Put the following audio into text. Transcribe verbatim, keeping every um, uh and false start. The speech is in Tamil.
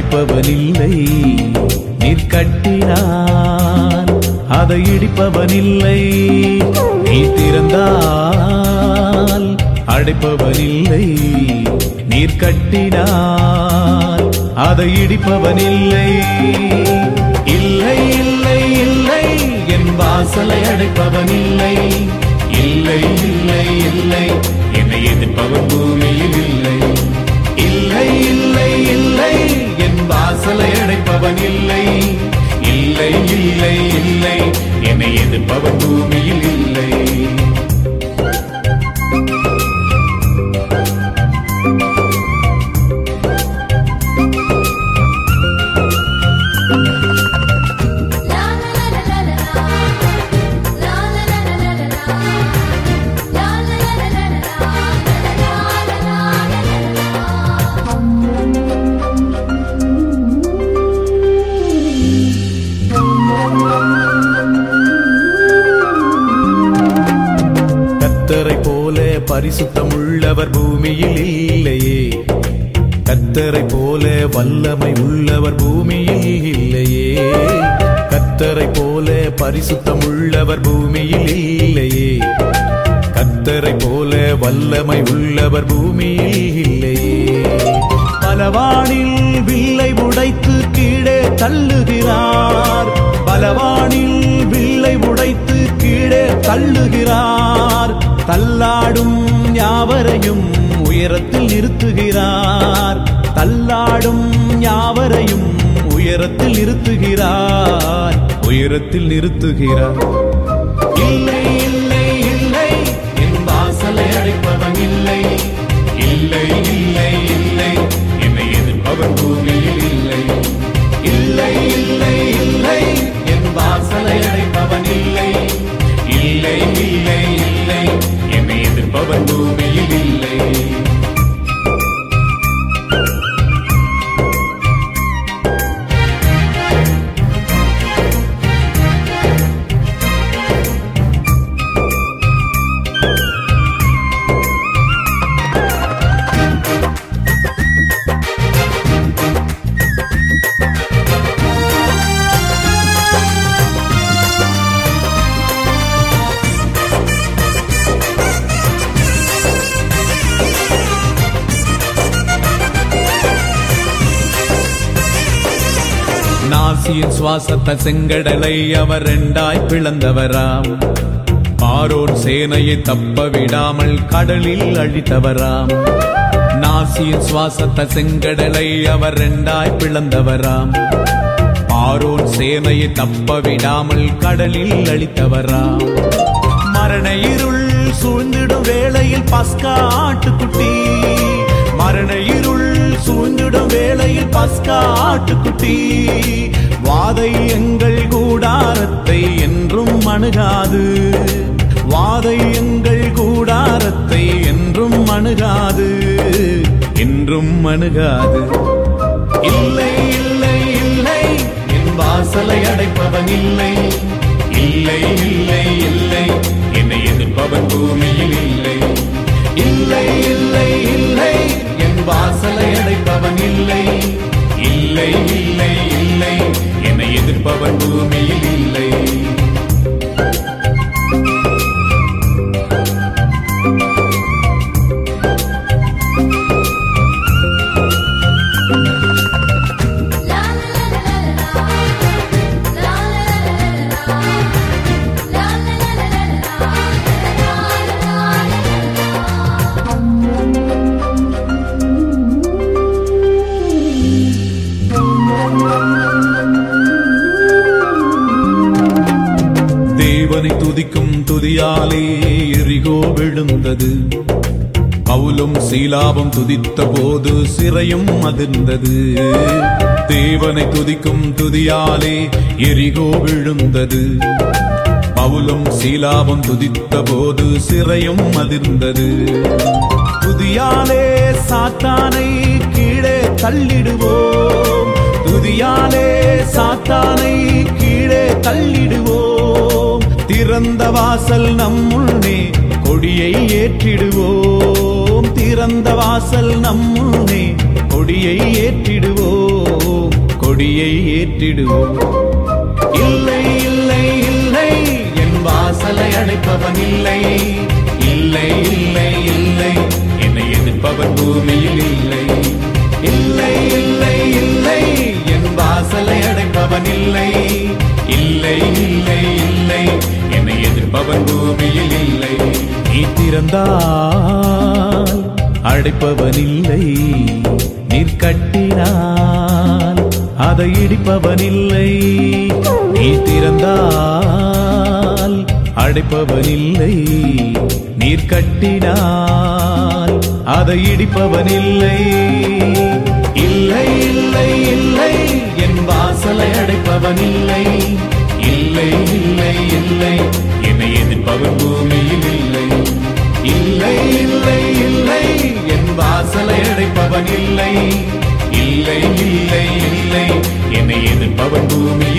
அடைப்பவனில்லை. நீர் கட்டினார் அதை இடிப்பவனில்லை. நீ திறந்தால் அடைப்பவனில்லை. நீர் கட்டினார் அதை இடிப்பவனில்லை. இல்லை இல்லை இல்லை என் வாசலை அடைப்பவனில்லை. இல்லை இல்லை இல்லை என்னை எதிர்ப்பவன் பூமியில் இல்லை. இல்லை இல்லை இல்லை என் வாசலை அடைப்பவன் இல்லை. இல்லை இல்லை இல்லை என்னை எதிர்ப்பவன் பூமியில் இல்லை. கர்த்தரை போல பரிசுத்தம் உள்ளவர் பூமியில் இல்லையே. கர்த்தரை போல வல்லமை உள்ளவர் பூமியில் இல்லையே. கர்த்தரை போல பரிசுத்தம் உள்ளவர் பூமியில் இல்லையே. கர்த்தரை போல வல்லமை உள்ளவர் பூமியில் இல்லையே. பலவானில் வில்லை உடைத்து கீழே தள்ளுகிறார். பலவானில் வில்லை உடைத்து கீழே தள்ளுகிறார். தள்ளாடும் யாவரையும் உயரத்தில் நிறுத்துகிறார். தள்ளாடும் யாவரையும் உயரத்தில் நிறுத்துகிறார். உயரத்தில் நிறுத்துகிறார். இல்லை இல்லை இல்லை என் வாசலை அடைப்பவன் இல்லை. இல்லை இல்லை இல்லை என்னை எதிர்ப்பவன் பூமியில் இல்லை. இல்லை இல்லை இல்லை என் வாசலை அடைப்பவன் இல்லை. இல்லை இல்லை இல்லை என்னை எதிர்ப்பவன் பூமியில் இல்லை. நாசியின் சுவாசத்த செங்கடலை அவர் இரண்டாய் பிளந்தவராம். பார்வோன் சேனையை தப்ப விடாமல் கடலில் அழித்தவராம். நாசியின் சுவாசத்த செங்கடலை அவர் இரண்டாய் பிளந்தவராம். பார்வோன் சேனையை தப்ப விடாமல் கடலில் அழித்தவராம். மரண இருள் சூழ்ந்திடும் வேளையில் பஸ்கா ஆட்டுக்குட்டி. மரண இருள் சூழ்ந்திடும் வேளையில் பஸ்கா ஆட்டுக்குட்டி. வாதை எங்கள் கூடாரத்தை என்றும் அணுகாது. வாதை எங்கள் கூடாரத்தை என்றும் அணுகாது. என்றும் அணுகாது. இல்லை இல்லை இல்லை என் வாசலை அடைப்பவன் இல்லை. இல்லை இல்லை இல்லை என்னை எதிர்ப்பவன் பூமியில் இல்லை. இல்லை இல்லை இல்லை என் வாசலை அடைப்பவன் இல்லை. இல்லை இல்லை இல்லை என்னை எதிர்ப்பவன் பூமியில் இல்லை. தேவனை துதிக்கும் துதியாலே எரிகோ விழுந்தது. பவுலும் சீலாவும் துதித்த போது சிறையும் அதிர்ந்தது. தேவனை துதிக்கும் துதியாலே எரிகோ விழுந்தது. பவுலும் சீலாவும் துதித்த போது சிறையும் அதிர்ந்தது. துதியாலே சாத்தானை கீழே தள்ளிடுவோம். துதியாலே சாத்தானை கீழே தள்ளிடுவோம். திறந்த வாசல் நம்முன்னே கொடியை ஏற்றிடுவோம். திறந்த வாசல் நம்முன்னே கொடியை ஏற்றிடுவோம். கொடியை ஏற்றிடுவோம். இல்லை இல்லை இல்லை என் வாசலை அடைப்பவன் இல்லை. இல்லை இல்லை இல்லை என்னை எதிர்ப்பவன் பூமியில் இல்லை. இல்லை இல்லை இல்லை என் வாசலை அடைப்பவன் இல்லை. இல்லை இல்லை இல்லை என்னை எதிர்ப்பவன் பூமியில் இல்லை. நீ திறந்தால் அடைப்பவன் இல்லை. நீர் கட்டினால் அதை இடிப்பவன் இல்லை. நீ திறந்தால் அடைப்பவன் இல்லை. நீர் கட்டினால் அதை இடிப்பவன் இல்லை. இல்லை இல்லை இல்லை என் வாசலை அடைப்பவன் இல்லை. இல்லை இல்லை இல்லை என்னை எதிர்ப்பவன் பூமியில் இல்லை. இல்லை இல்லை இல்லை என் வாசலை அடைப்பவன் இல்லை. இல்லை இல்லை இல்லை என்னை எதிர்ப்பவன் பூமியில்